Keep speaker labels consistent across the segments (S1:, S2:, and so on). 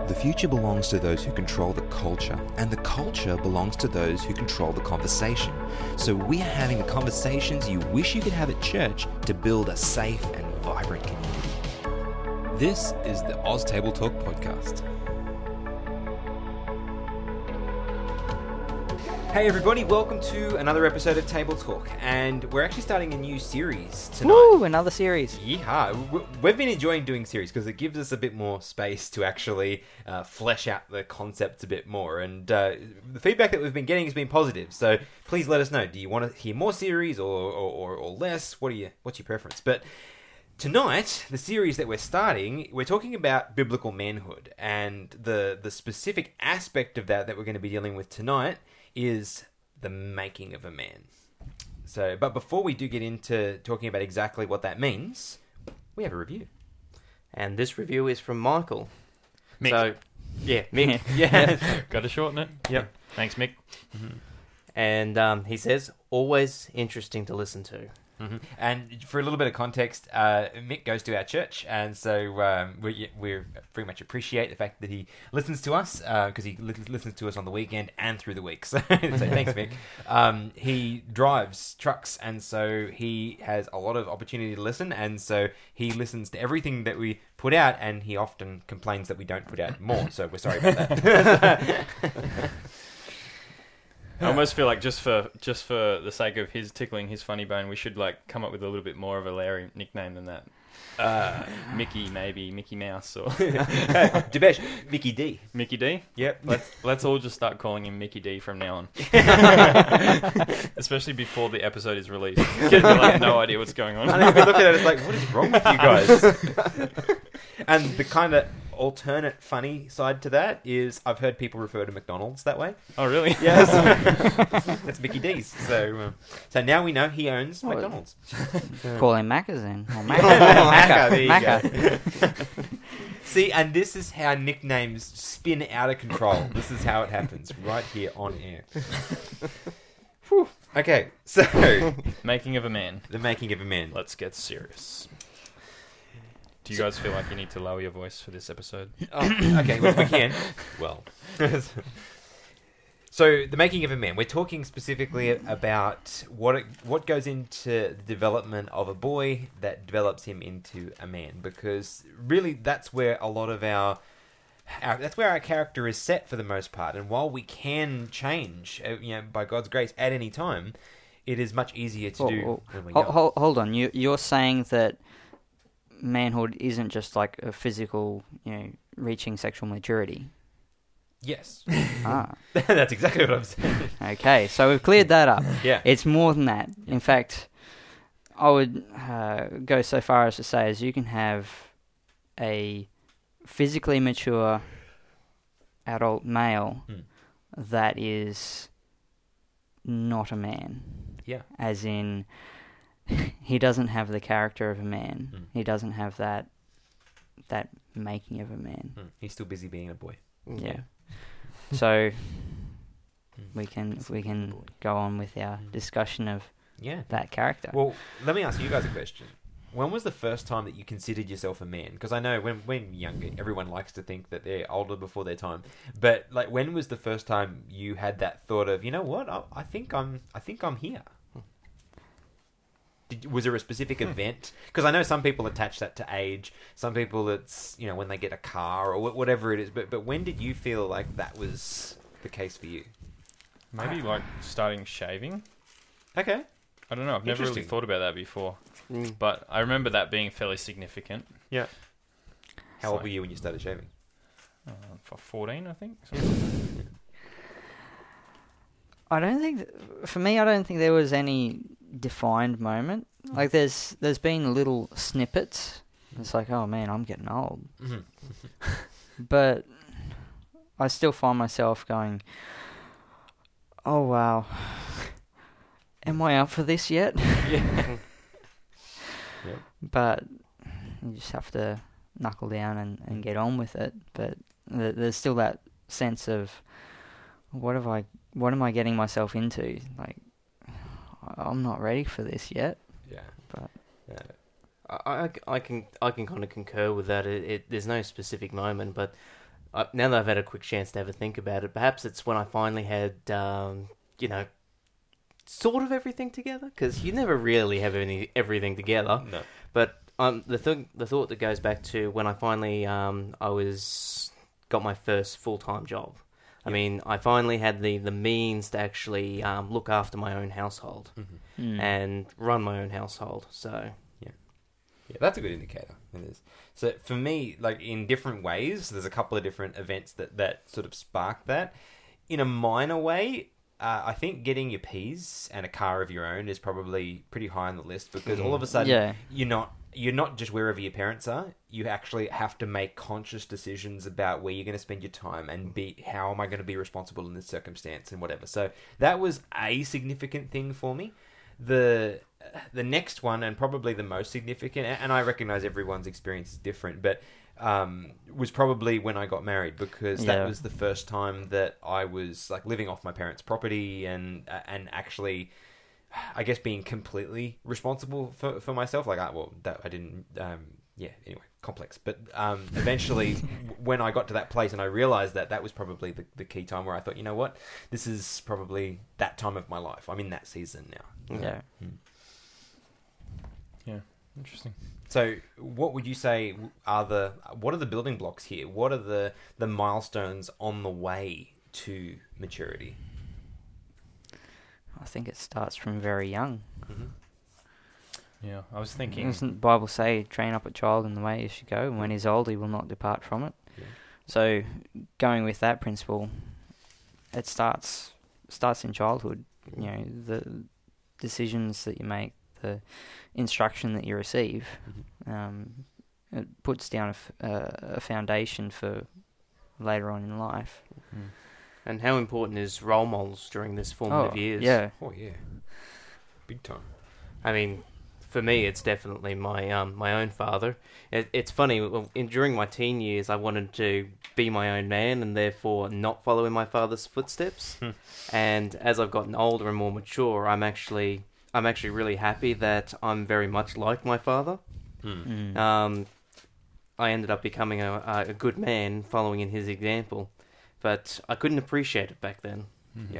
S1: The future belongs to those who control the culture, and the culture belongs to those who control the conversation. So we are having the conversations you wish you could have at church to build a safe and vibrant community. This is the Oz Table Talk podcast. Hey everybody, welcome to another episode of Table Talk, and we're actually starting a new series tonight.
S2: Woo, another series.
S1: Yeehaw. We've been enjoying doing series because it gives us a bit more space to actually flesh out the concepts a bit more, and the feedback that we've been getting has been positive, so please let us know. Do you want to hear more series or less? What's your preference? But tonight, the series that we're starting, we're talking about biblical manhood, and the specific aspect of that we're going to be dealing with tonight is the making of a man. So, but before we do get into talking about exactly what that means, we have a review.
S3: And this review is from Michael.
S4: Mick.
S3: So, yeah, Mick.
S4: Yeah. Got to shorten it.
S1: Yep.
S4: Thanks, Mick.
S3: Mm-hmm. And he says, always interesting to listen to.
S1: Mm-hmm. And for a little bit of context, Mick goes to our church, and so we very much appreciate the fact that he listens to us, because he listens to us on the weekend and through the week. So thanks, Mick. He drives trucks, and so he has a lot of opportunity to listen, and so he listens to everything that we put out, and he often complains that we don't put out more. So we're sorry about that.
S4: I almost feel like just for the sake of his tickling his funny bone, we should like come up with a little bit more of a Larry nickname than that. Mickey, maybe Mickey Mouse or
S1: Debesh, Mickey D.
S4: Mickey D.
S1: Yep.
S4: Let's all just start calling him Mickey D from now on. Especially before the episode is released. We'll have no idea what's going on.
S1: I think we look at it as like, what is wrong with you guys? And the kind of alternate funny side to that is I've heard people refer to McDonald's that way.
S4: Oh, really?
S1: Yes. That's Mickey D's. So now we know he owns McDonald's.
S2: Call him Macca's then. Or
S1: Macca, there you
S2: Macca.
S1: go. See, and this is how nicknames spin out of control. This is how it happens right here on air. Whew. Okay, so
S4: Making of a man.
S1: the making of a man.
S4: Let's get serious. Do you guys feel like you need to lower your voice for this episode?
S1: Oh, okay, we can. Well. So, the making of a man. We're talking specifically about what goes into the development of a boy that develops him into a man. Because really, that's where a lot of our character is set for the most part. And while we can change, by God's grace at any time, it is much easier to do when we're young.
S2: Hold on. You're saying that manhood isn't just like a physical, reaching sexual maturity.
S1: Yes.
S2: That's
S1: exactly what I'm saying.
S2: Okay, so we've cleared that up.
S1: Yeah.
S2: It's more than that. In fact, I would go so far as to say as you can have a physically mature adult male that is not a man.
S1: Yeah.
S2: As in, he doesn't have the character of a man. He doesn't have that making of a man.
S1: He's still busy being a boy.
S2: Yeah. So we can go on with our discussion of that character.
S1: Well, let me ask you guys a question. When was the first time that you considered yourself a man? Because I know when younger, everyone likes to think that they're older before their time. But like, when was the first time you had that thought of, you know what, I think I'm here? Was there a specific event? Because I know some people attach that to age. Some people it's, when they get a car or whatever it is. But when did you feel like that was the case for you?
S4: Maybe like starting shaving.
S1: Okay.
S4: I don't know. I've never really thought about that before. But I remember that being fairly significant.
S1: Yeah. How old were you when you started shaving?
S4: 14, I think.
S2: I don't think, for me, I don't think there was any defined moment. Like there's been little snippets. It's like, oh man, I'm getting old. But I still find myself going, oh wow, am I up for this yet?
S1: Yeah.
S2: But you just have to knuckle down and get on with it. But there's still that sense of, what am I getting myself into? Like, I'm not ready for this yet.
S1: Yeah.
S2: But
S3: I can kind of concur with that. There's no specific moment, but now that I've had a quick chance to have a think about it, perhaps it's when I finally had, sort of everything together, because you never really have everything together.
S1: No.
S3: But the thought that goes back to when I finally got my first full-time job. I mean, I finally had the means to actually look after my own household and run my own household. So
S1: yeah, that's a good indicator. It is. So for me, like in different ways, there's a couple of different events that sort of spark that. In a minor way, I think getting your P's and a car of your own is probably pretty high on the list, because all of a sudden you're not just wherever your parents are. You actually have to make conscious decisions about where you're going to spend your time and how am I going to be responsible in this circumstance and whatever. So that was a significant thing for me. The next one, and probably the most significant, and I recognize everyone's experience is different, but was probably when I got married, because that was the first time that I was like living off my parents' property and actually, I guess, being completely responsible for myself. Like, I didn't. Anyway, complex. But eventually, when I got to that place and I realized that was probably the key time where I thought, you know what, this is probably that time of my life. I'm in that season now.
S2: Yeah.
S4: Yeah, interesting.
S1: So, what would you say what are the building blocks here? What are the milestones on the way to maturity?
S2: I think it starts from very young.
S1: Mm-hmm.
S4: Yeah, I was thinking.
S2: Doesn't the Bible say, train up a child in the way he should go, and when he's old, he will not depart from it?
S1: Yeah.
S2: So, going with that principle, it starts in childhood. You know, the decisions that you make, the instruction that you receive, it puts down a foundation for later on in life.
S4: Mm.
S3: and how important is role models during this formative years?
S2: Yeah.
S1: Oh yeah, big time.
S3: I mean, for me, it's definitely my my own father. It's funny, during my teen years, I wanted to be my own man and therefore not follow in my father's footsteps. And as I've gotten older and more mature, I'm actually really happy that I'm very much like my father. I ended up becoming a good man following in his example, but I couldn't appreciate it back then.
S1: Yeah.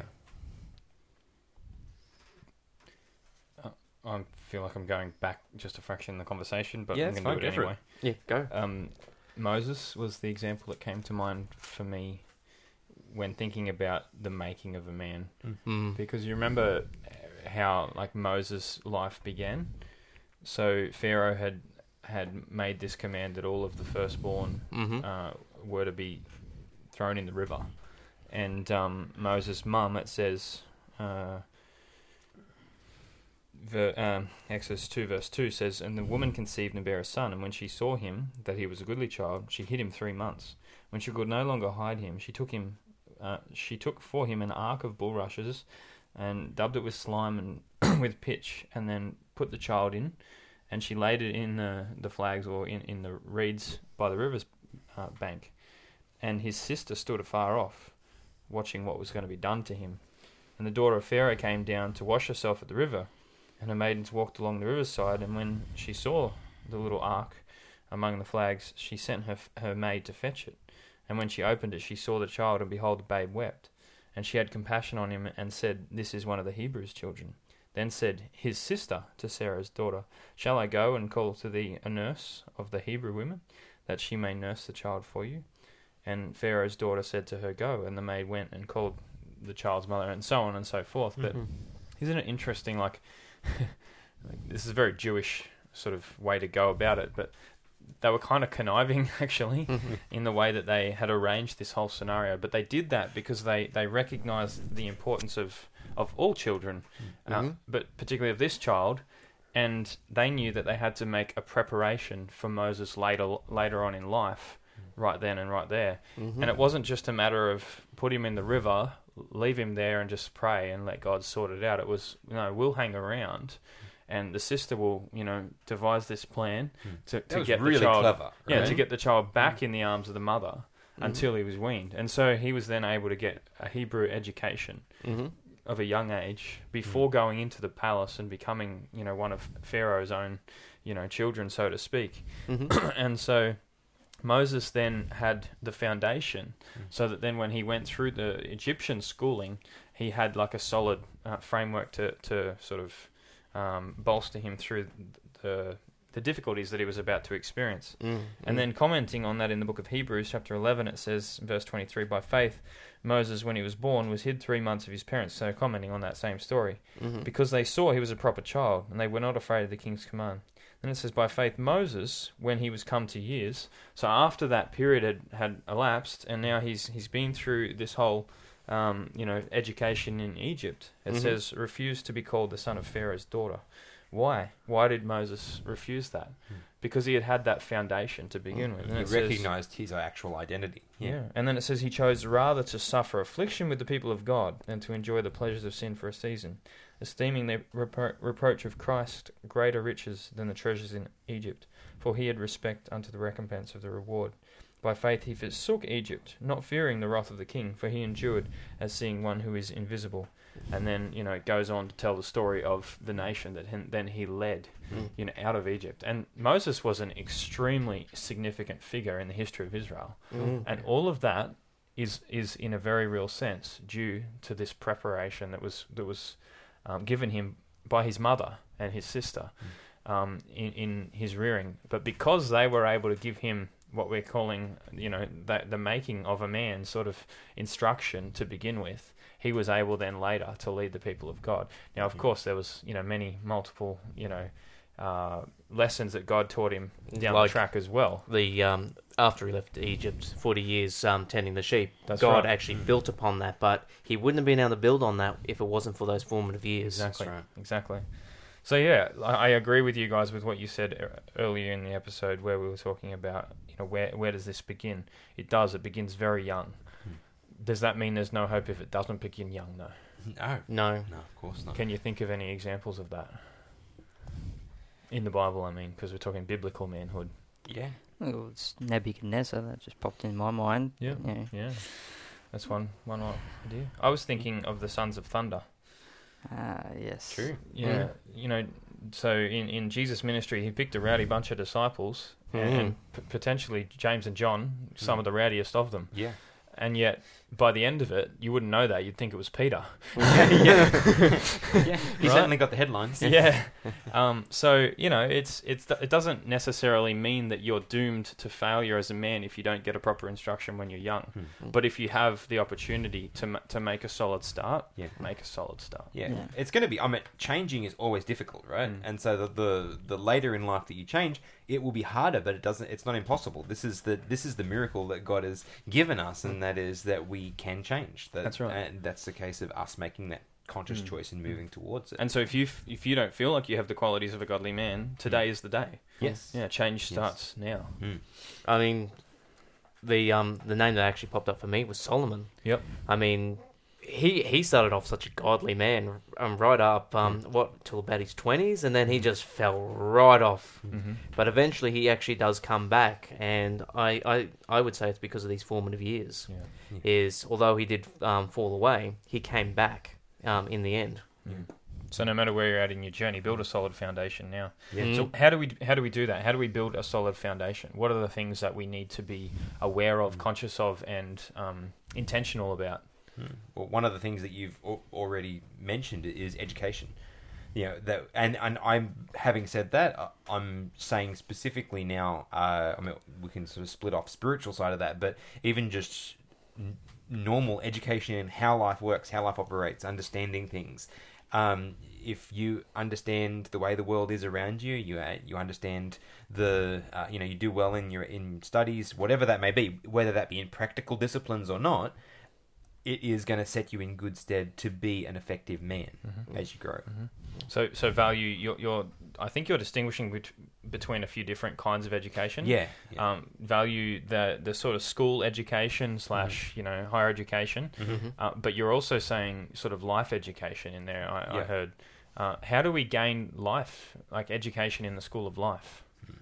S4: I feel like I'm going back just a fraction in the conversation, but
S1: Yeah,
S4: I'm
S1: it's
S4: going to do it
S1: fine, go
S4: anyway.
S3: Yeah, go.
S4: Moses was the example that came to mind for me when thinking about the making of a man. Because you remember how Moses' life began. So Pharaoh had made this command that all of the firstborn were to be thrown in the river. And Moses' mum, it says... Exodus 2 verse 2 says, "And the woman conceived and bare a son, and when she saw him, that he was a goodly child, she hid him 3 months. When she could no longer hide him, she took for him an ark of bulrushes, and dubbed it with slime and with pitch, and then put the child in, and she laid it in the flags or in the reeds by the river's bank. And his sister stood afar off, watching what was going to be done to him. And the daughter of Pharaoh came down to wash herself at the river. And her maidens walked along the riverside, and when she saw the little ark among the flags, she sent her maid to fetch it. And when she opened it, she saw the child, and behold, the babe wept. And she had compassion on him, and said, This is one of the Hebrews' children. Then said his sister to Sarah's daughter, Shall I go and call to thee a nurse of the Hebrew women, that she may nurse the child for you? And Pharaoh's daughter said to her, Go. And the maid went and called the child's mother, and so on and so forth. But isn't it interesting, this is a very Jewish sort of way to go about it, but they were kind of conniving, actually, in the way that they had arranged this whole scenario. But they did that because they recognized the importance of all children, but particularly of this child, and they knew that they had to make a preparation for Moses later on in life, right then and right there. And it wasn't just a matter of put him in the river, leave him there and just pray and let God sort it out. It was, we'll hang around, and the sister will, devise this plan to get
S1: really
S4: the child,
S1: clever, right?
S4: to get the child back in the arms of the mother until he was weaned. And so he was then able to get a Hebrew education of a young age before going into the palace and becoming, one of Pharaoh's own, children, so to speak. And so Moses then had the foundation, so that then when he went through the Egyptian schooling, he had like a solid framework to sort of bolster him through the difficulties that he was about to experience. And then commenting on that in the book of Hebrews, chapter 11, it says, verse 23, by faith, Moses, when he was born, was hid 3 months of his parents. So commenting on that same story, because they saw he was a proper child, and they were not afraid of the king's command. Then it says, by faith, Moses, when he was come to years, so after that period had elapsed, and now he's been through this whole education in Egypt, it says, refused to be called the son of Pharaoh's daughter. Why? Why did Moses refuse that? Because he had that foundation to begin with. And
S1: he recognized his actual identity.
S4: Yeah. And then it says he chose rather to suffer affliction with the people of God than to enjoy the pleasures of sin for a season, esteeming the reproach of Christ greater riches than the treasures in Egypt, for he had respect unto the recompense of the reward. By faith he forsook Egypt, not fearing the wrath of the king, for he endured as seeing one who is invisible. And then, it goes on to tell the story of the nation that then he led, out of Egypt. And Moses was an extremely significant figure in the history of Israel. And all of that is in a very real sense due to this preparation that was given him by his mother and his sister in his rearing. But because they were able to give him what we're calling, the making of a man sort of instruction to begin with, he was able then later to lead the people of God. Now, of course, there was, multiple, lessons that God taught him down the track as well.
S3: After he left Egypt, 40 years tending the sheep,
S4: That's
S3: God
S4: right.
S3: actually built upon that, but he wouldn't have been able to build on that if it wasn't for those formative years.
S4: Exactly.
S1: That's right.
S4: Exactly. So yeah, I agree with you guys with what you said earlier in the episode where we were talking about, where does this begin? It begins very young. Does that mean there's no hope if it doesn't begin young, though?
S3: No,
S1: of course not.
S4: Can you think of any examples of that? In the Bible, I mean, because we're talking biblical manhood.
S1: Yeah.
S2: Well, it's Nebuchadnezzar that just popped in my mind.
S4: Yeah. That's one idea. I was thinking of the Sons of Thunder.
S2: Yes.
S1: True.
S4: Yeah, so in Jesus' ministry, he picked a rowdy bunch of disciples, and potentially James and John, some of the rowdiest of them.
S1: Yeah.
S4: And yet, by the end of it, you wouldn't know that. You'd think it was Peter.
S1: Yeah. He
S4: Right?
S1: certainly got the headlines.
S4: Yeah. So it doesn't necessarily mean that you're doomed to failure as a man if you don't get a proper instruction when you're young. But if you have the opportunity to make a solid start, make a solid start.
S1: Yeah. It's going to be. Changing is always difficult, right? And so the later in life that you change, it will be harder, but it's not impossible. This is the miracle that God has given us, and that is that we can change.
S4: That's right.
S1: And that's the case of us making that conscious choice and moving towards it.
S4: And so if you don't feel like you have the qualities of a godly man, today is the day.
S1: Yes.
S4: Yeah, change starts now.
S3: I mean, the name that actually popped up for me was Solomon.
S4: Yep.
S3: I mean, he started off such a godly man, right up till about his 20s, and then he just fell right off. But eventually, he actually does come back, and I would say it's because of these formative years. Although he did fall away, he came back in the end.
S4: So no matter where you're at in your journey, build a solid foundation now.
S3: Yeah.
S4: So how do we do that? How do we build a solid foundation? What are the things that we need to be aware of, conscious of, and intentional about?
S1: Well, one of the things that you've already mentioned is education. And I'm having said that, I'm saying specifically now. We can sort of split off spiritual side of that, but even just normal education in how life works, how life operates, understanding things. If you understand the way the world is around you, you understand you do well in studies, whatever that may be, whether that be in practical disciplines or not. It is going to set you in good stead to be an effective man as you grow.
S4: So value. I think you're distinguishing between a few different kinds of education.
S1: Yeah.
S4: Value the sort of school education / higher education, but you're also saying sort of life education in there. I heard. How do we gain life, like education in the school of life?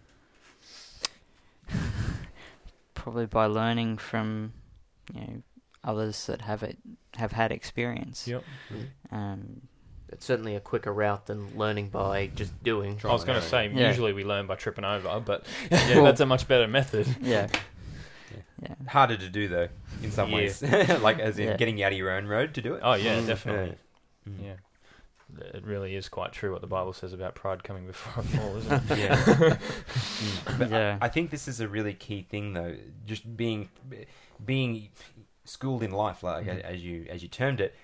S2: Probably by learning from, others that have had experience.
S4: Yep.
S3: It's certainly a quicker route than learning by just doing.
S4: I was going to say,
S2: Yeah.
S4: usually we learn by tripping over, but that's a much better method.
S2: Yeah. Yeah.
S1: Harder to do though, in some
S3: Yeah.
S1: ways. Like as in
S2: Yeah.
S1: getting you out of your own road to do it.
S4: Oh yeah, definitely.
S1: Mm.
S4: Yeah. It really is quite true what the Bible says about pride coming before a fall, isn't it?
S1: Yeah. But
S2: Yeah.
S1: I think this is a really key thing, though. Just being schooled in life, like as you termed it,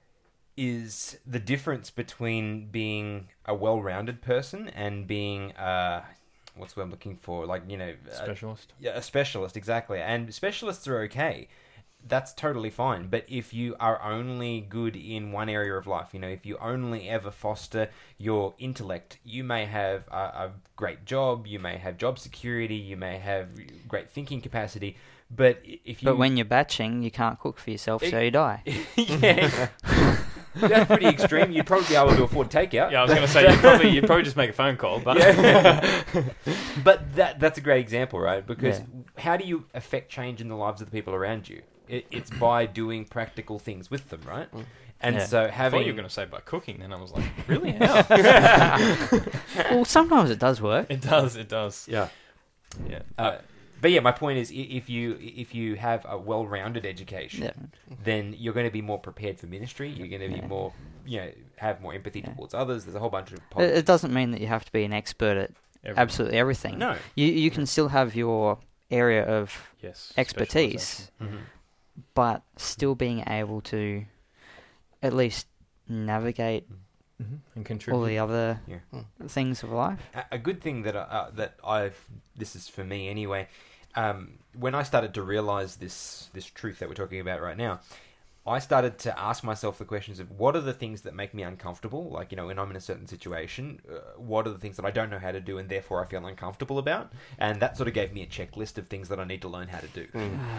S1: is the difference between being a well-rounded person and being what's what I'm looking for, like
S4: Specialist.
S1: a specialist, exactly. And specialists are okay. That's totally fine. But if you are only good in one area of life, if you only ever foster your intellect, you may have a great job, you may have job security, you may have great thinking capacity, but if you...
S2: But when you're batching, you can't cook for yourself, so you die.
S1: Yeah. That's pretty extreme. You'd probably be able to afford takeout.
S4: Yeah, I was going to say you'd probably just make a phone call, but
S1: Yeah. But that's a great example, right? Because
S2: Yeah.
S1: how do you affect change in the lives of the people around you? It's by doing practical things with them, right? And
S2: Yeah.
S1: so
S4: I
S1: having...
S4: thought you were going to say by cooking. Then I was like, really? How?
S2: Well, sometimes it does work.
S4: It does. It does.
S1: Yeah.
S4: Yeah.
S1: But yeah, my point is, if you have a well-rounded education,
S2: Yeah.
S1: then you're going to be more prepared for ministry. You're going to be
S2: Yeah.
S1: more, have more empathy
S2: Yeah.
S1: towards others. There's a whole bunch of
S2: It doesn't mean that you have to be an expert at absolutely everything.
S1: No.
S2: You can still have your area of
S4: Yes.
S2: expertise,
S1: Mhm.
S2: but still being able to at least navigate
S4: And contribute.
S2: all the other
S1: Yeah.
S2: things of life.
S1: A good thing that I've this is for me anyway. When I started to realize this truth that we're talking about right now, I started to ask myself the questions of what are the things that make me uncomfortable? Like, when I'm in a certain situation, what are the things that I don't know how to do and therefore I feel uncomfortable about? And that sort of gave me a checklist of things that I need to learn how to do.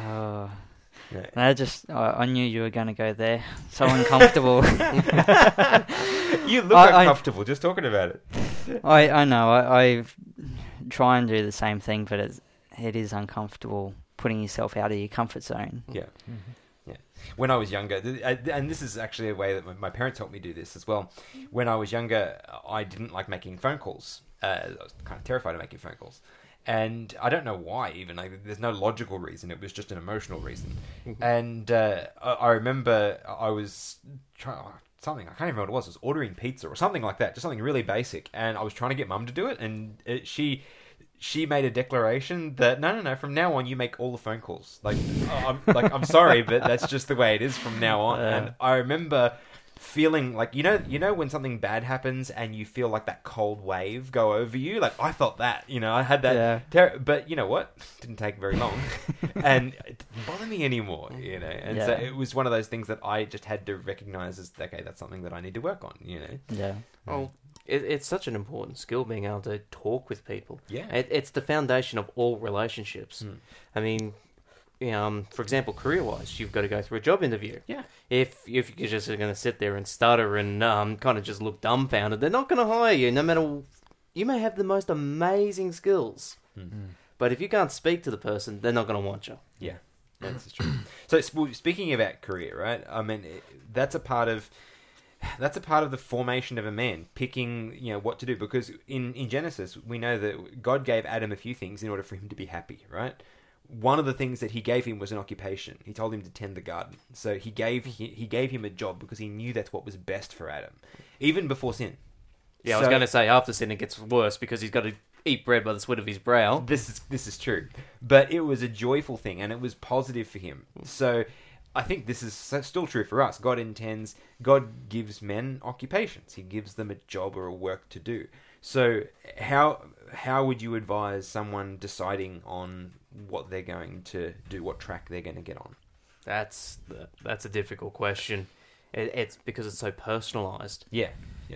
S2: Yeah. I knew you were going to go there. So uncomfortable.
S1: You look uncomfortable just talking about it.
S2: I know. I try and do the same thing, but it is uncomfortable putting yourself out of your comfort zone.
S1: Yeah. When I was younger, and this is actually a way that my parents helped me do this as well. When I was younger, I didn't like making phone calls. I was kind of terrified of making phone calls. And I don't know why even. There's no logical reason. It was just an emotional reason. And I remember I was trying... something, I can't even remember what it was. I was ordering pizza or something like that. Just something really basic. And I was trying to get Mum to do it. And she made a declaration that no, from now on you make all the phone calls. I'm sorry, but that's just the way it is from now on. And I remember feeling like when something bad happens and you feel like that cold wave go over you. Like I felt that. I had that. But you know what? Didn't take very long, and it didn't bother me anymore. And so it was one of those things that I just had to recognize as okay, that's something that I need to work on.
S2: Yeah.
S3: Well, it's such an important skill, being able to talk with people.
S1: Yeah.
S3: It's the foundation of all relationships. I mean, for example, career-wise, you've got to go through a job interview.
S1: Yeah.
S3: If you're just going to sit there and stutter and kind of just look dumbfounded, they're not going to hire you, no matter... You may have the most amazing skills, but if you can't speak to the person, they're not going to want you.
S1: Yeah, this is true. So speaking about career, right? I mean, that's a part of the formation of a man, picking what to do. Because in Genesis, we know that God gave Adam a few things in order for him to be happy, right? One of the things that he gave him was an occupation. He told him to tend the garden. So he gave him a job because he knew that's what was best for Adam, even before sin.
S3: Yeah, I was going to say after sin it gets worse because he's got to eat bread by the sweat of his brow.
S1: This is true, but it was a joyful thing and it was positive for him. So I think this is still true for us. God gives men occupations. He gives them a job or a work to do. So how would you advise someone deciding on what they're going to do, what track they're going to get on?
S3: That's a difficult question. It's because it's so personalised.
S1: Yeah.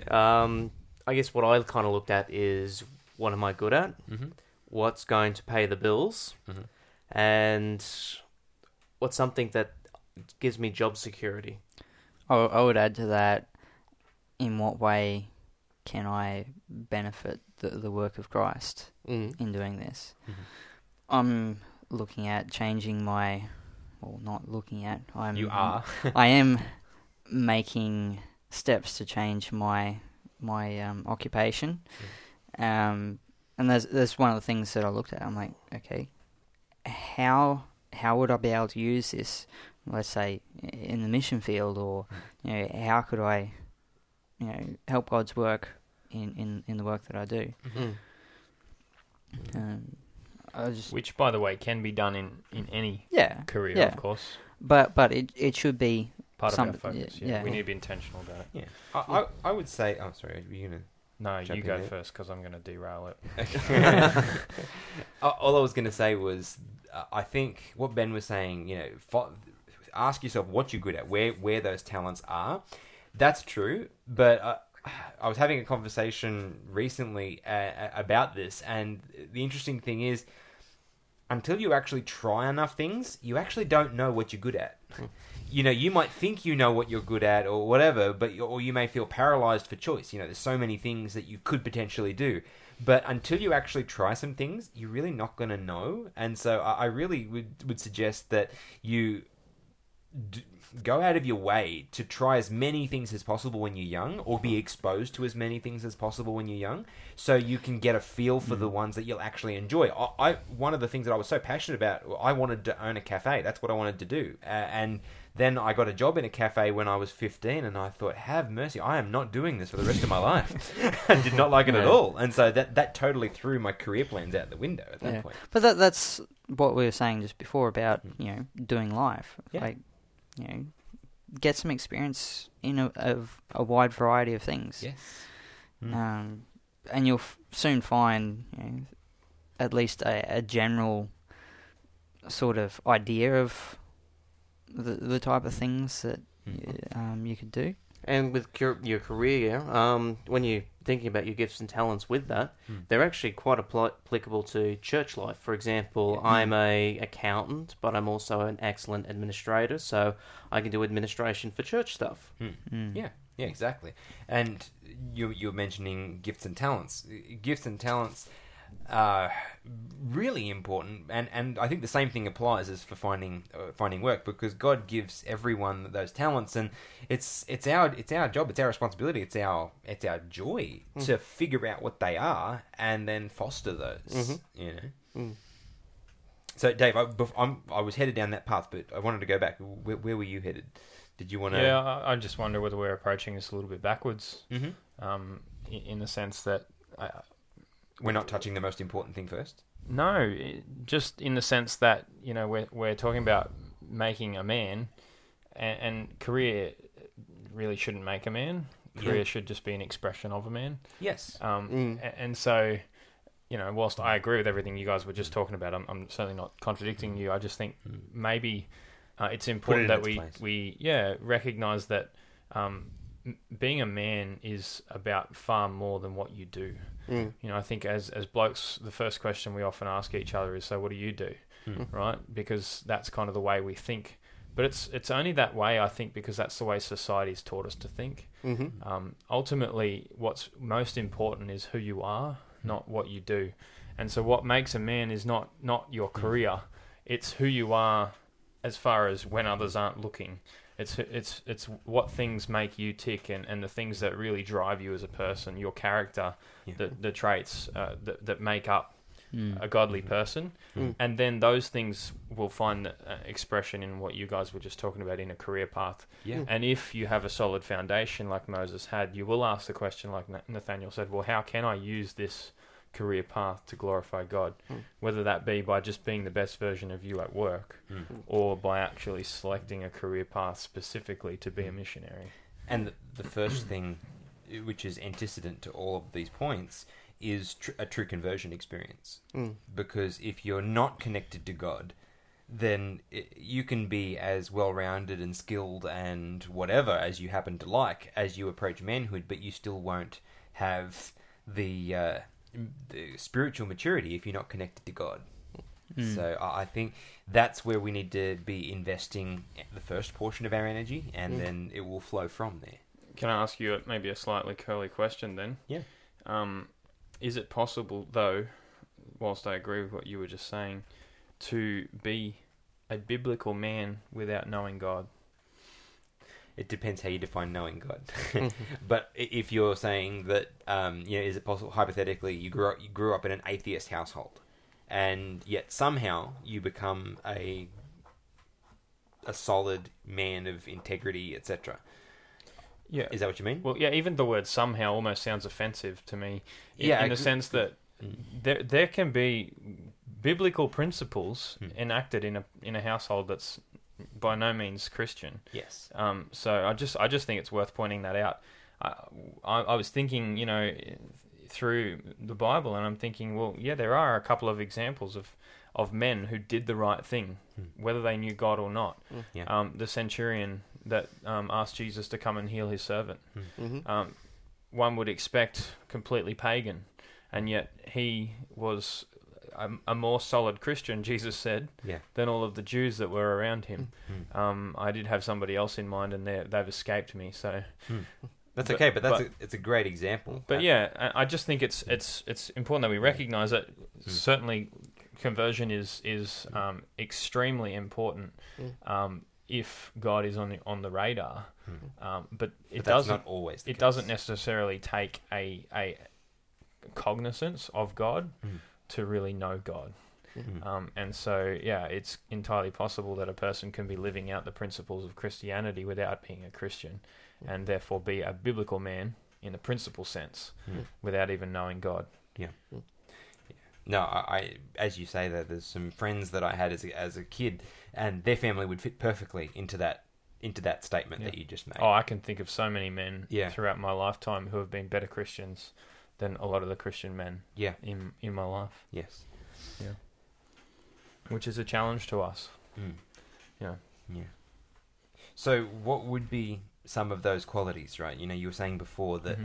S3: I guess what I kind of looked at is what am I good at?
S1: Mm-hmm.
S3: What's going to pay the bills?
S1: Mm-hmm.
S3: And what's something that gives me job security?
S2: I would add to that, in what way can I benefit the work of Christ in doing this?
S1: Mm-hmm.
S2: I'm looking at changing not looking at.
S1: You are.
S2: I am making steps to change my occupation. And there's one of the things that I looked at. I'm like, okay, how how would I be able to use this, let's say, in the mission field, or how could I, help God's work in the work that I do.
S4: Which, by the way, can be done in any career, of course.
S2: But it should be
S4: part of our focus. We need to be intentional about it.
S1: Yeah, I would say. Oh, sorry, were you gonna?
S4: No, you go first because I'm going to derail it.
S1: All I was going to say was, I think what Ben was saying, ask yourself what you're good at, where those talents are. That's true, but I was having a conversation recently about this, and the interesting thing is, until you actually try enough things, you actually don't know what you're good at. You might think you know what you're good at or whatever, or you may feel paralyzed for choice. There's so many things that you could potentially do. But until you actually try some things, you're really not going to know. And so I really would suggest that you go out of your way to try as many things as possible when you're young, or be exposed to as many things as possible when you're young, so you can get a feel for the ones that you'll actually enjoy. One of the things that I was so passionate about, I wanted to own a cafe. That's what I wanted to do. And then I got a job in a cafe when I was 15, and I thought, have mercy, I am not doing this for the rest of my life. I did not like it at all. And so that totally threw my career plans out the window at that point.
S2: But that's what we were saying just before about, doing life.
S1: Yeah.
S2: Like, get some experience in a wide variety of things.
S1: Yes.
S2: And you'll soon find, at least a general sort of idea of the type of things that you could do.
S3: And with your career, when you're thinking about your gifts and talents with that, they're actually quite applicable to church life. For example, I'm an accountant, but I'm also an excellent administrator, so I can do administration for church stuff.
S1: Yeah, exactly. And you're mentioning gifts and talents. Gifts and talents are really important, and I think the same thing applies as for finding work, because God gives everyone those talents, and it's our job, it's our responsibility, it's our joy to figure out what they are and then foster those. So Dave, I was headed down that path, but I wanted to go back. Where were you headed? Did you want to?
S4: Yeah, I just wonder whether we're approaching this a little bit backwards, in the sense that
S1: we're not touching the most important thing first.
S4: No, just in the sense that we're talking about making a man, and career really shouldn't make a man. Career should just be an expression of a man.
S1: Yes.
S4: And so, whilst I agree with everything you guys were just talking about, I'm certainly not contradicting you. I just think maybe it's important that we recognize that being a man is about far more than what you do. I think as blokes, the first question we often ask each other is, so what do you do? Right? Because that's kind of the way we think. But it's only that way, I think, because that's the way society's taught us to think. Ultimately, what's most important is who you are, not what you do. And so what makes a man is not your career. It's who you are as far as when others aren't looking. It's what things make you tick, and the things that really drive you as a person, your character, the traits that make up a godly person. And then those things will find expression in what you guys were just talking about in a career path. And if you have a solid foundation like Moses had, you will ask the question like Nathaniel said, well, how can I use this career path to glorify God, whether that be by just being the best version of you at work, or by actually selecting a career path specifically to be a missionary.
S1: And the first thing, which is antecedent to all of these points, is a true conversion experience. Because if you're not connected to God, then you can be as well-rounded and skilled and whatever as you happen to like as you approach manhood, but you still won't have the spiritual maturity if you're not connected to God. So I think that's where we need to be investing the first portion of our energy, and then it will flow from there.
S4: Can I ask you maybe a slightly curly question then?
S1: Yeah.
S4: Is it possible, though, whilst I agree with what you were just saying, to be a biblical man without knowing God?
S1: It depends how you define knowing God. But if you're saying that, is it possible, hypothetically, you grew up in an atheist household, and yet somehow you become a a solid man of integrity, etc.
S4: Yeah.
S1: Is that what you mean?
S4: Well, yeah, even the word somehow almost sounds offensive to me.
S1: Yeah,
S4: In the sense that there can be biblical principles enacted in a household that's by no means Christian.
S1: Yes.
S4: So I just think it's worth pointing that out. I was thinking, through the Bible, and I'm thinking, well, yeah, there are a couple of examples of men who did the right thing, whether they knew God or not.
S1: Yeah.
S4: The centurion that asked Jesus to come and heal his servant. One would expect completely pagan, and yet he was a more solid Christian, Jesus said, than all of the Jews that were around him. I did have somebody else in mind, and they've escaped me. So
S1: that's okay, but it's a great example.
S4: But yeah, I just think it's important that we recognise that certainly conversion is extremely important. If God is on the radar, but it doesn't
S1: not always the
S4: it
S1: case.
S4: doesn't necessarily take a cognizance of God to really know God. And so, yeah, it's entirely possible that a person can be living out the principles of Christianity without being a Christian, and therefore be a biblical man in the principle sense, without even knowing God.
S1: Yeah. No, I as you say that, there's some friends that I had as a kid, and their family would fit perfectly into that statement that you just made.
S4: Oh, I can think of so many men
S1: Yeah.
S4: throughout my lifetime who have been better Christians than a lot of the Christian men
S1: Yeah.
S4: in my life.
S1: Yes.
S4: Yeah. Which is a challenge to us. Yeah.
S1: Yeah. So what would be some of those qualities, right? You were saying before that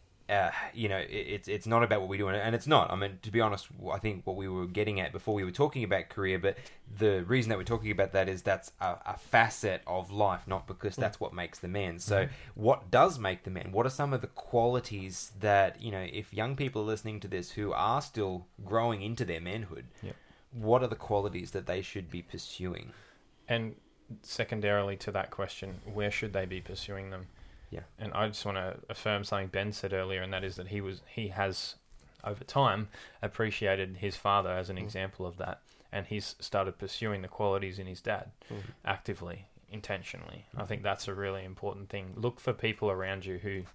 S1: it's not about what we do, and it's not. I mean, to be honest, I think what we were getting at before, we were talking about career, but the reason that we're talking about that is that's a facet of life, not because that's what makes the man. So what does make the man? What are some of the qualities that, if young people are listening to this who are still growing into their manhood, what are the qualities that they should be pursuing?
S4: And secondarily to that question, where should they be pursuing them?
S1: Yeah.
S4: And I just want to affirm something Ben said earlier, and that is that he has over time appreciated his father as an example of that, and he's started pursuing the qualities in his dad actively, intentionally. I think that's a really important thing. Look for people around you who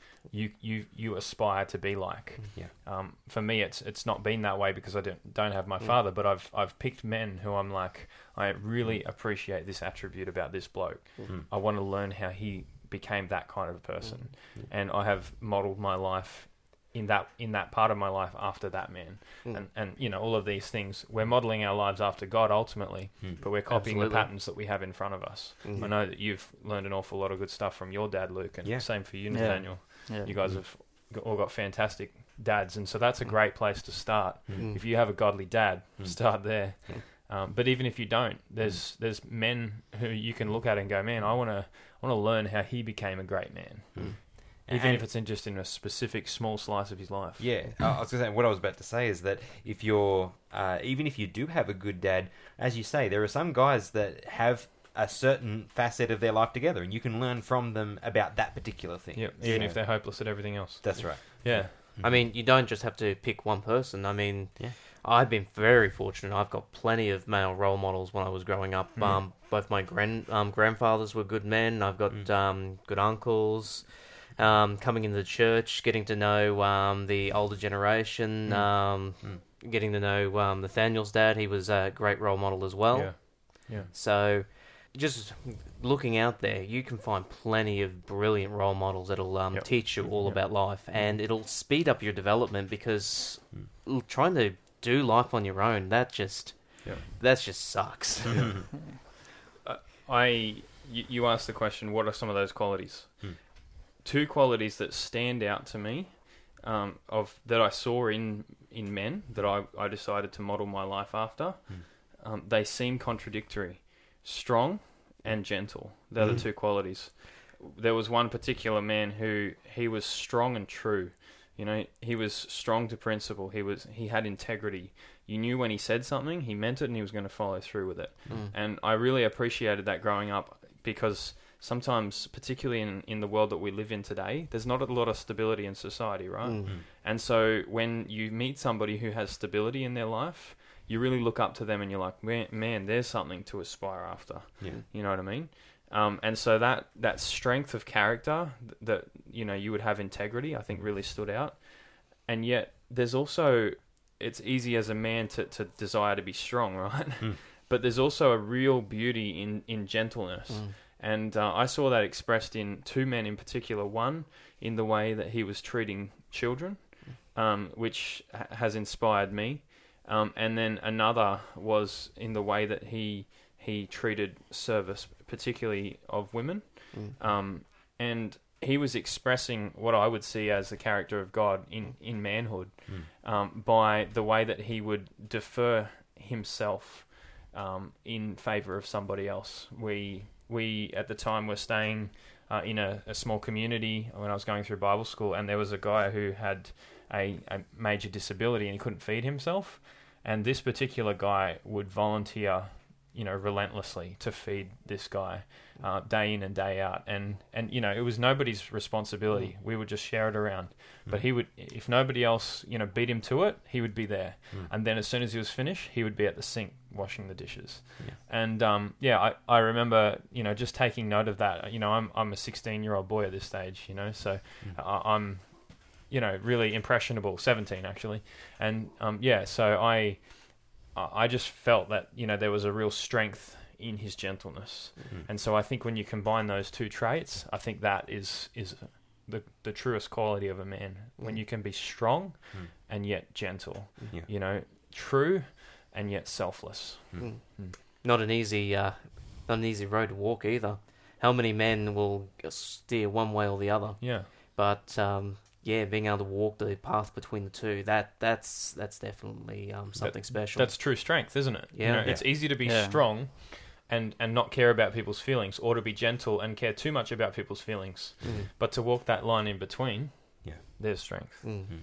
S4: you aspire to be like. For me, it's not been that way because I don't have my father, but I've picked men who I'm like, I really appreciate this attribute about this bloke. I want to learn how he became that kind of a person, and I have modelled my life in that part of my life after that man. And all of these things, we're modelling our lives after God ultimately, but we're copying the patterns that we have in front of us. I know that you've learned an awful lot of good stuff from your dad, Luke, and same for you, Nathaniel. You guys have all got fantastic dads, and so that's a great place to start. If you have a godly dad, start there. But even if you don't, there's men who you can look at and go, man, I want to learn how he became a great man. Even if it's just in a specific small slice of his life.
S1: Yeah, I was going to say, what I was about to say is that if you're, even if you do have a good dad, as you say, there are some guys that have a certain facet of their life together, and you can learn from them about that particular thing.
S4: Yeah, even if they're hopeless at everything else.
S1: That's right.
S4: Yeah.
S3: I mean, you don't just have to pick one person. I mean, I've been very fortunate. I've got plenty of male role models when I was growing up. Both my grandfathers were good men. I've got good uncles. Coming into the church, getting to know the older generation, getting to know Nathaniel's dad. He was a great role model as well.
S4: Yeah.
S3: So, just looking out there, you can find plenty of brilliant role models that'll teach you all about life, and it'll speed up your development because trying to do life on your own, that just sucks.
S4: You asked the question, what are some of those qualities? Two qualities that stand out to me, that I saw in men that I decided to model my life after. They seem contradictory. Strong and gentle. They're the two qualities. There was one particular man who he was strong and true. He was strong to principle. He had integrity. You knew when he said something, he meant it, and he was going to follow through with it. And I really appreciated that growing up, because sometimes, particularly in the world that we live in today, there's not a lot of stability in society, right? And so when you meet somebody who has stability in their life, you really look up to them and you're like, man, there's something to aspire after.
S1: Yeah.
S4: You know what I mean? And so that strength of character that, you know, you would have integrity, I think really stood out. And yet there's also, it's easy as a man to desire to be strong, right? But there's also a real beauty in gentleness. And I saw that expressed in two men in particular. One, in the way that he was treating children, which has inspired me. And then another was in the way that he treated service, particularly of women. And he was expressing what I would see as the character of God in manhood, by the way that he would defer himself in favor of somebody else. We at the time were staying in a small community when I was going through Bible school, and there was a guy who had a major disability and he couldn't feed himself. And this particular guy would volunteer, you know, relentlessly to feed this guy day in and day out. And you know, it was nobody's responsibility. We would just share it around. But he would, if nobody else, you know, beat him to it, he would be there. And then as soon as he was finished, he would be at the sink washing the dishes. And I remember, you know, just taking note of that. You know, I'm a 16-year-old boy at this stage, you know, so I'm, you know, really impressionable, 17 actually. And so I just felt that, you know, there was a real strength in his gentleness. And so I think when you combine those two traits, I think that is the truest quality of a man, when you can be strong and yet gentle, you know, true and yet selfless.
S3: Not an easy road to walk either. How many men will steer one way or the other?
S4: Yeah.
S3: But being able to walk the path between the two, that's definitely something special.
S4: That's true strength, isn't it?
S3: Yeah.
S4: You know, it's easy to be strong and not care about people's feelings, or to be gentle and care too much about people's feelings. But to walk that line in between, there's strength.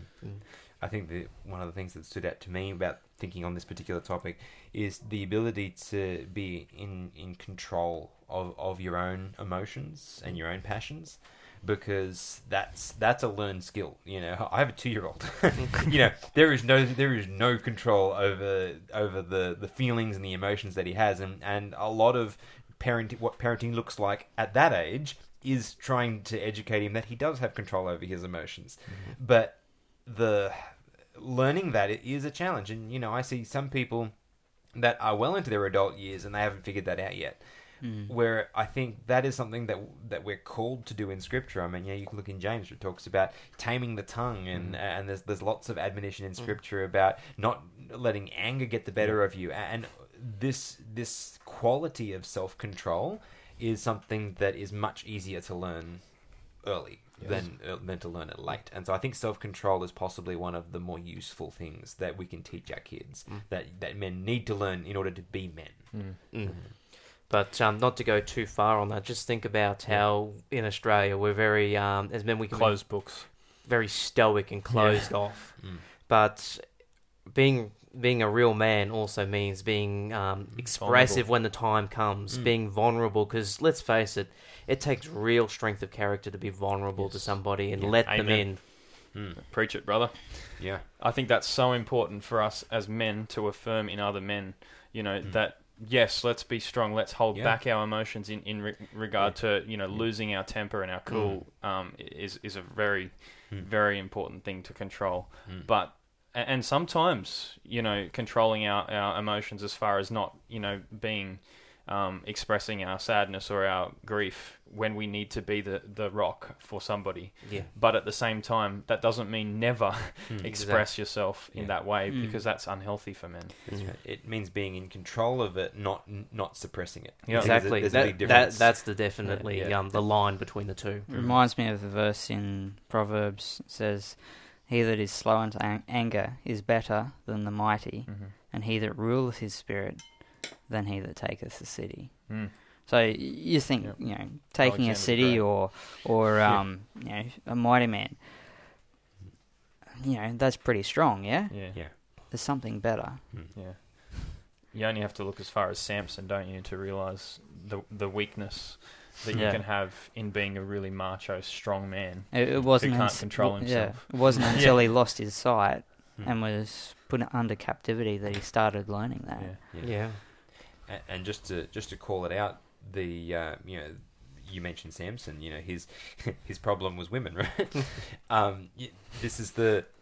S1: I think that one of the things that stood out to me about thinking on this particular topic is the ability to be in control of your own emotions and your own passions, because that's a learned skill. You know, I have a 2-year-old. You know, there is no control over the feelings and the emotions that he has, and a lot of what parenting looks like at that age is trying to educate him that he does have control over his emotions. But the learning that it is a challenge, and you know, I see some people that are well into their adult years and they haven't figured that out yet. Where I think that is something that we're called to do in Scripture. I mean, you can look in James, where it talks about taming the tongue, and there's lots of admonition in Scripture about not letting anger get the better of you. And this quality of self-control is something that is much easier to learn early than to learn it late. And so I think self-control is possibly one of the more useful things that we can teach our kids, that men need to learn in order to be men.
S3: But not to go too far on that, just think about how in Australia we're very, as men, we can
S4: closed books,
S3: very stoic and closed off. But being a real man also means being expressive when the time comes, being vulnerable. Because let's face it, it takes real strength of character to be vulnerable to somebody and let them in.
S4: Preach it, brother.
S1: Yeah,
S4: I think that's so important for us as men to affirm in other men. You know that. Yes, let's be strong. Let's hold back our emotions in regard to, you know, losing our temper and our cool is a very, very important thing to control. But and sometimes, you know, controlling our emotions as far as not, you know, being expressing our sadness or our grief when we need to be the rock for somebody. But at the same time, that doesn't mean never express yourself in that way, because that's unhealthy for men.
S1: It means being in control of it, not suppressing it.
S3: Exactly.
S1: There's a big difference.
S3: That's definitely the line between the two.
S2: It reminds me of the verse in Proverbs. It says, "He that is slow unto anger is better than the mighty, and he that ruleth his spirit than he that taketh the city." So you think, you know, taking
S4: Alexander
S2: a city or you know, a mighty man, you know, that's pretty strong, yeah?
S1: Yeah.
S2: There's something better.
S4: Yeah. You only have to look as far as Samson, don't you, to realise the weakness that you can have in being a really macho, strong man
S2: It wasn't
S4: who can't control himself.
S2: It wasn't until he lost his sight and was put under captivity that he started learning that.
S3: Yeah.
S1: And just to call it out, the you mentioned Samson. His his problem was women, right? This is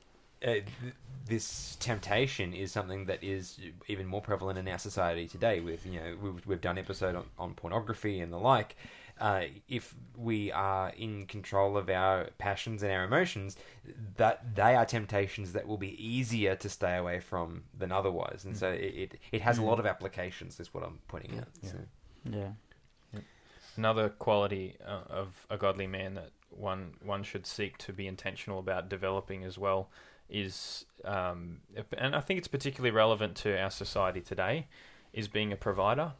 S1: this temptation is something that is even more prevalent in our society today. With we've done episode on pornography and the like. If we are in control of our passions and our emotions, that they are temptations that will be easier to stay away from than otherwise. And so it has a lot of applications, is what I'm pointing out.
S4: Yeah.
S1: So.
S2: Yeah.
S4: Another quality of a godly man that one should seek to be intentional about developing as well is, and I think it's particularly relevant to our society today, is being a provider.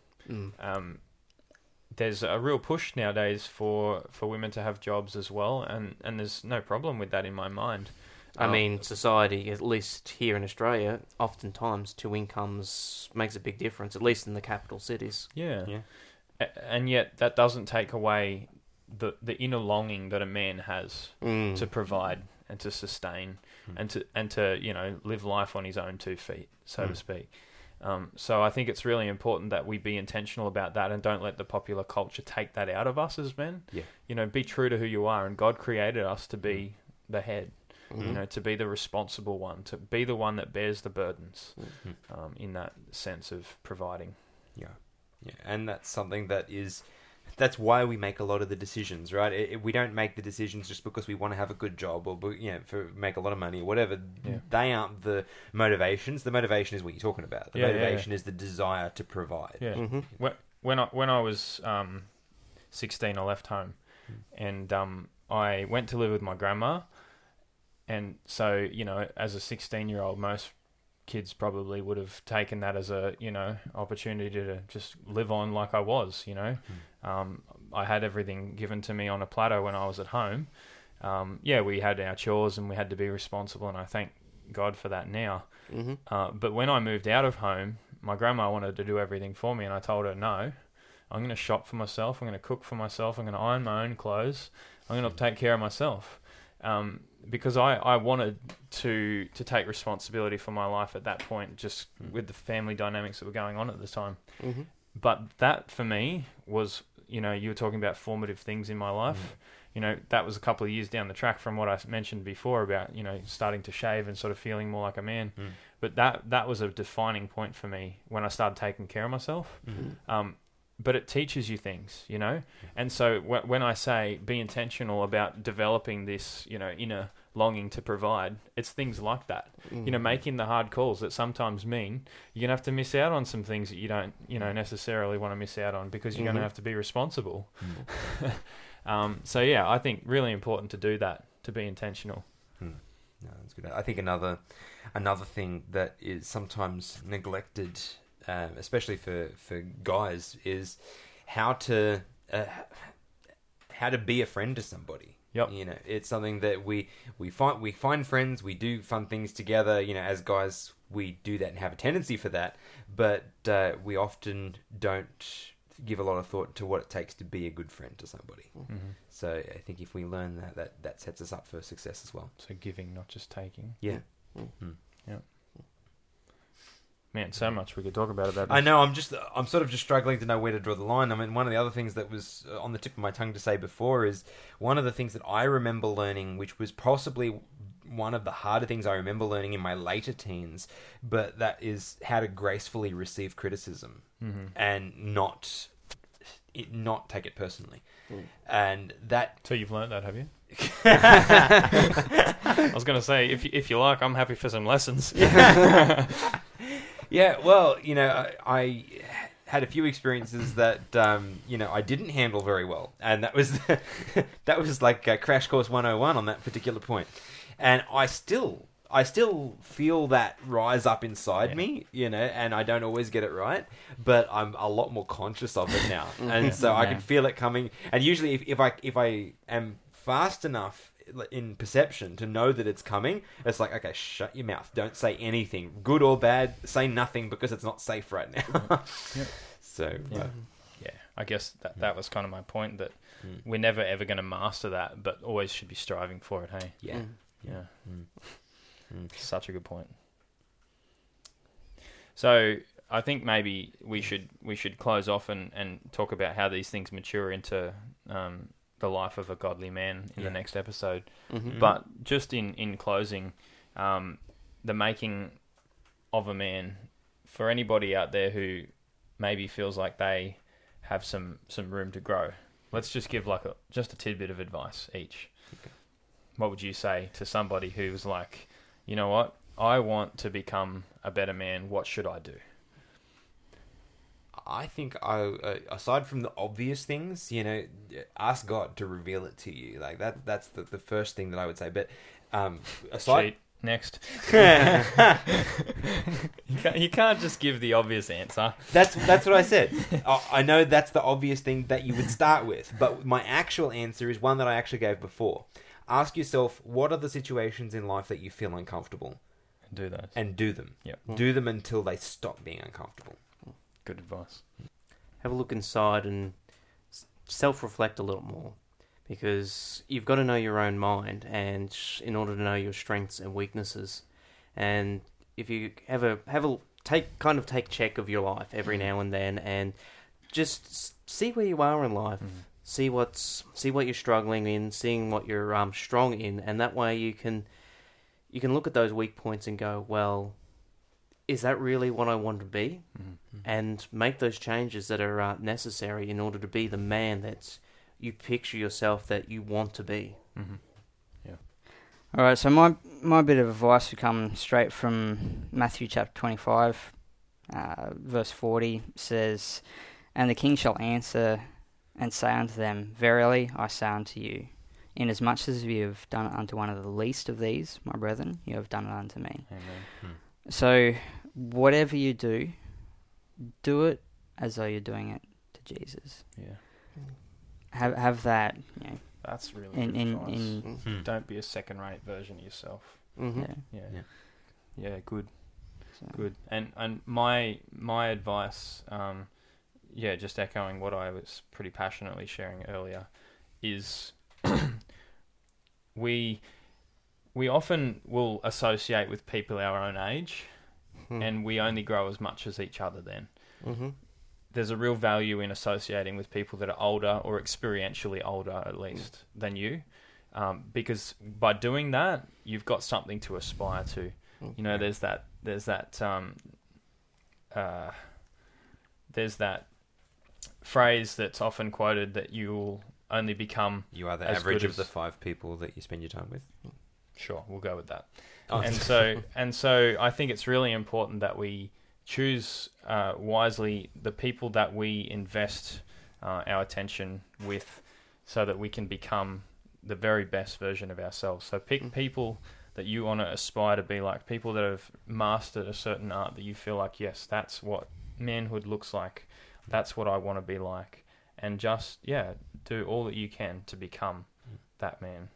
S4: There's a real push nowadays for women to have jobs as well, and there's no problem with that in my mind.
S3: I mean, society, at least here in Australia, oftentimes 2 incomes makes a big difference, at least in the capital cities.
S4: Yeah. And yet that doesn't take away the inner longing that a man has to provide and to sustain and to live life on his own 2 feet, so to speak. So I think it's really important that we be intentional about that and don't let the popular culture take that out of us as men. Yeah. Be true to who you are, and God created us to be the head, to be the responsible one, to be the one that bears the burdens, in that sense of providing.
S1: Yeah, and that's something that's why we make a lot of the decisions, right? We don't make the decisions just because we want to have a good job or make a lot of money or whatever. Yeah. They aren't the motivations. The motivation is what you're talking about. The motivation is the desire to provide.
S4: Yeah. Mm-hmm. When I was 16, I left home, and I went to live with my grandma. And so, as a 16-year-old, most kids probably would have taken that as a opportunity to just live on like I was. I had everything given to me on a platter when I was at home. We had our chores and we had to be responsible, and I thank God for that now. But when I moved out of home, my grandma wanted to do everything for me, and I told her no. I'm going to shop for myself, I'm going to cook for myself, I'm going to iron my own clothes, I'm going to take care of myself. Because I wanted to take responsibility for my life at that point, just with the family dynamics that were going on at the time. But that, for me, was, you were talking about formative things in my life. That was a couple of years down the track from what I mentioned before about, starting to shave and sort of feeling more like a man. But that was a defining point for me when I started taking care of myself. But it teaches you things, And so when I say be intentional about developing this, inner longing to provide, it's things like that. Making the hard calls that sometimes mean you're going to have to miss out on some things that you don't, necessarily want to miss out on because you're going to have to be responsible. I think really important to do that, to be intentional.
S1: No, that's good. I think another thing that is sometimes neglected, especially for guys, is how to be a friend to somebody.
S4: Yep.
S1: It's something that we find friends, we do fun things together. As guys, we do that and have a tendency for that, but we often don't give a lot of thought to what it takes to be a good friend to somebody. So I think if we learn that sets us up for success as well.
S4: So giving, not just taking.
S1: Yeah.
S4: Yeah. Man, so much we could talk about this.
S1: I know. I'm sort of just struggling to know where to draw the line. I mean, one of the other things that was on the tip of my tongue to say before is one of the things that I remember learning, which was possibly one of the harder things I remember learning in my later teens, but that is how to gracefully receive criticism and not take it personally. And that.
S4: So you've learned that, have you? I was going to say, if you like, I'm happy for some lessons.
S1: Yeah, well, I had a few experiences that I didn't handle very well, and that was like Crash Course 101 on that particular point. And I still feel that rise up inside me, and I don't always get it right, but I'm a lot more conscious of it now, and so I can feel it coming. And usually, if I am fast enough in perception to know that it's coming, it's like, okay, shut your mouth, don't say anything, good or bad, say nothing because it's not safe right now. So
S4: I guess that was kind of my point, that we're never ever going to master that, but always should be striving for it. Hey, such a good point. So I think maybe we should close off and talk about how these things mature into the life of a godly man in the next episode.
S3: Mm-hmm.
S4: But just in closing, the making of a man, for anybody out there who maybe feels like they have some room to grow, let's just give just a tidbit of advice each.
S1: Okay.
S4: What would you say to somebody who's like, you know what, I want to become a better man, what should I do?
S1: I think aside from the obvious things, ask God to reveal it to you. Like that's the first thing that I would say. But aside.
S4: Cheat. Next. You can't just give the obvious answer.
S1: That's what I said. I know that's the obvious thing that you would start with, but my actual answer is one that I actually gave before. Ask yourself, what are the situations in life that you feel uncomfortable?
S4: And do those.
S1: And do them.
S4: Yep.
S1: Do them until they stop being uncomfortable.
S4: Good advice.
S3: Have a look inside and self-reflect a little more. Because you've got to know your own mind, and in order to know your strengths and weaknesses, and if you take check of your life every now and then, and just see where you are in life, see what you're struggling in, seeing what you're strong in, and that way you can look at those weak points and go, well, is that really what I want to be?
S4: Mm-hmm.
S3: And make those changes that are necessary in order to be the man that's you picture yourself that you want to be.
S4: Mm-hmm. Yeah.
S2: All right, so my bit of advice would come straight from Matthew chapter 25, verse 40 says, "And the king shall answer and say unto them, Verily I say unto you, inasmuch as you have done it unto one of the least of these, my brethren, you have done it unto me."
S4: Amen.
S2: So whatever you do it as though you're doing it to Jesus.
S4: Yeah.
S2: Have that,
S4: That's really
S2: in
S4: good advice. Don't be a second-rate version of yourself.
S3: Mm-hmm.
S4: Yeah, good.
S2: So.
S4: Good. And my advice, just echoing what I was pretty passionately sharing earlier, is we often will associate with people our own age, and we only grow as much as each other then.
S3: Mm-hmm.
S4: There's a real value in associating with people that are older, or experientially older at least, than you, because by doing that, you've got something to aspire to. You know, there's that phrase that's often quoted that you'll only become.
S1: You are the
S4: as
S1: average
S4: good
S1: of the
S4: as-
S1: 5 people that you spend your time with.
S4: Sure, we'll go with that.
S1: Oh.
S4: And so I think it's really important that we choose wisely the people that we invest our attention with, so that we can become the very best version of ourselves. So pick people that you want to aspire to be like, people that have mastered a certain art that you feel like, yes, that's what manhood looks like. That's what I want to be like. And just, do all that you can to become that man.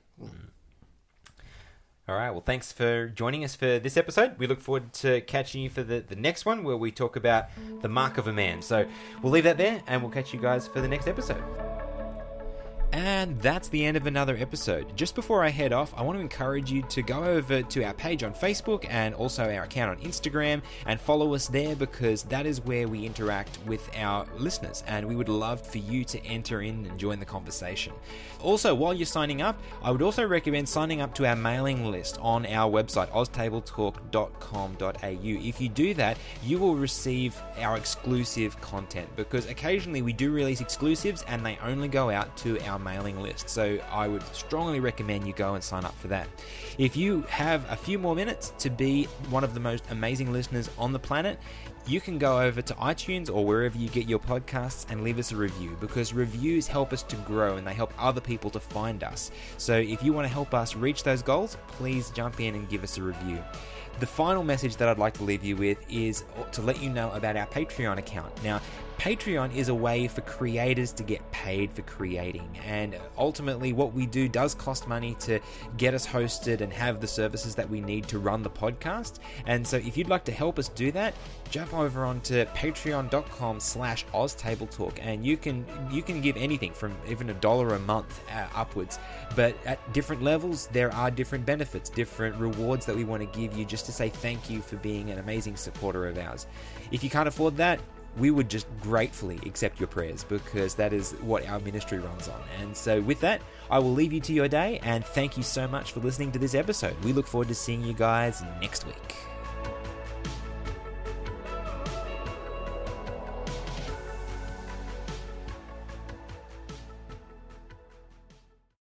S1: All right, well, thanks for joining us for this episode. We look forward to catching you for the next one, where we talk about the mark of a man. So we'll leave that there, and we'll catch you guys for the next episode. And that's the end of another episode. Just before I head off, I want to encourage you to go over to our page on Facebook and also our account on Instagram and follow us there, because that is where we interact with our listeners, and we would love for you to enter in and join the conversation. Also, while you're signing up, I would also recommend signing up to our mailing list on our website, oztabletalk.com.au. If you do that, you will receive our exclusive content, because occasionally we do release exclusives and they only go out to our mailing list. So I would strongly recommend you go and sign up for that. If you have a few more minutes to be one of the most amazing listeners on the planet, you can go over to iTunes or wherever you get your podcasts and leave us a review, because reviews help us to grow and they help other people to find us. So if you want to help us reach those goals, please jump in and give us a review. The final message that I'd like to leave you with is to let you know about our Patreon account. Now, Patreon is a way for creators to get paid for creating, and ultimately what we do does cost money to get us hosted and have the services that we need to run the podcast. And so if you'd like to help us do that, jump over onto patreon.com/OzTableTalk, and you can give anything from even $1 a month upwards. But at different levels, there are different benefits, different rewards that we want to give you just to say thank you for being an amazing supporter of ours. If you can't afford that, we would just gratefully accept your prayers, because that is what our ministry runs on. And so with that, I will leave you to your day, and thank you so much for listening to this episode. We look forward to seeing you guys next week.